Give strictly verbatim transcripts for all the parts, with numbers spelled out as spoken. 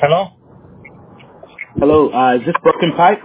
Hello? Hello, uh, is this Broken Pipe?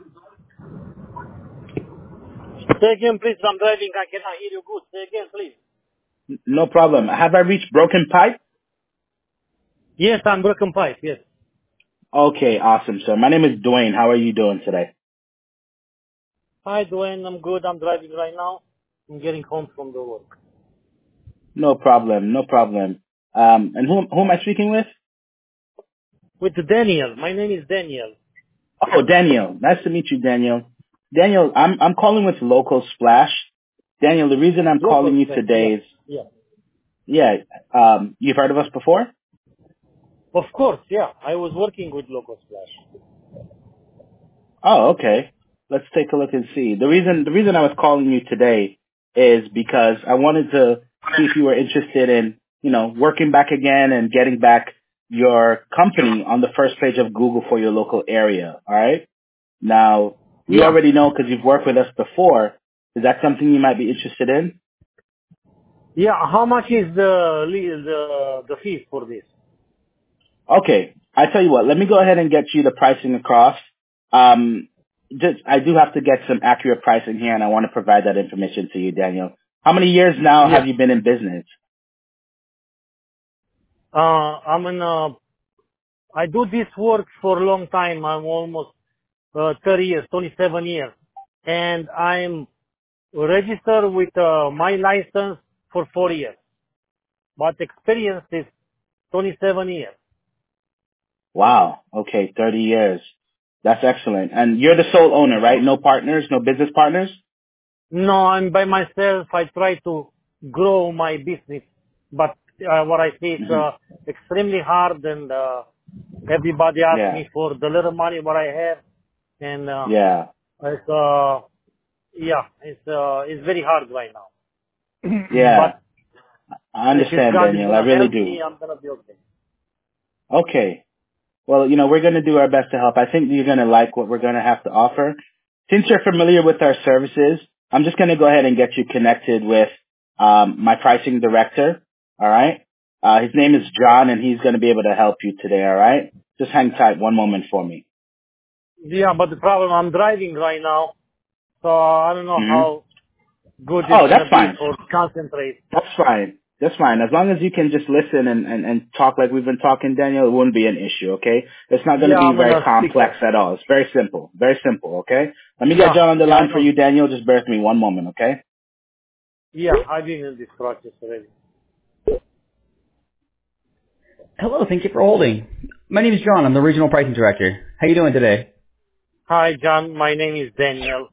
Say again, please. I'm driving. I cannot hear you good. Say again, please. No problem. Have I reached Broken Pipe? Yes, I'm broken pipe. Yes. Okay, awesome, sir. My name is Dwayne. How are you doing today? Hi, Dwayne. I'm good. I'm driving right now. I'm getting home from the work. No problem, no problem. Um, and who, who am I speaking with? With Daniel. My name is Daniel. Oh, Daniel. Nice to meet you, Daniel. Daniel, I'm, I'm calling with Local Splash. Daniel, the reason I'm calling Local you space. Yeah. today is, Yeah. yeah, um, you've heard of us before? Of course. Yeah. I was working with Local Splash. Oh, okay. Let's take a look and see. The reason the reason I was calling you today is because I wanted to see if you were interested in, you know, working back again and getting back your company on the first page of Google for your local area. All right. Now, you Yeah. already know because you've worked with us before. Is that something you might be interested in? Yeah. How much is the le- the the fee for this? Okay. I tell you what. Let me go ahead and get you the pricing across. Um, just I do have to get some accurate pricing here, and I want to provide that information to you, Daniel. How many years now have Yeah. you been in business? Uh, I'm in. Uh, I do this work for a long time. I'm almost uh, thirty years, twenty-seven years, and I'm registered with uh, my license for four years, but experience is twenty-seven years. Wow. Okay, thirty years. That's excellent. And you're the sole owner, right? No partners, no business partners? No, I'm by myself. I try to grow my business, but uh, what I see is hmm uh, extremely hard, and uh, everybody asks Yeah. me for the little money what I have, and uh, Yeah. it's uh, yeah, it's uh, it's very hard right now. Yeah. But I if it's understand, God is Daniel. I gonna really help do. me, I'm gonna be okay. Okay. Well, you know, we're going to do our best to help. I think you're going to like what we're going to have to offer. Since you're familiar with our services, I'm just going to go ahead and get you connected with um, my pricing director. All right. Uh, his name is John, and he's going to be able to help you today. All right. Just hang tight one moment for me. Yeah, but the problem, I'm driving right now, so I don't know hmm how good it's Oh, gonna that's be fine. for concentrate. That's fine. That's fine. As long as you can just listen and, and, and talk like we've been talking, Daniel, it wouldn't be an issue, okay? It's not going to Yeah, be I'm on very a complex speaker. at all. It's very simple. Very simple, okay? Let me get Yeah, John on the yeah, I line for know. you, Daniel. Just bear with me one moment, okay? Yeah, I've been in this process already. Hello, thank you for holding. My name is John. I'm the Regional Pricing Director. How you doing today? Hi, John. My name is Daniel.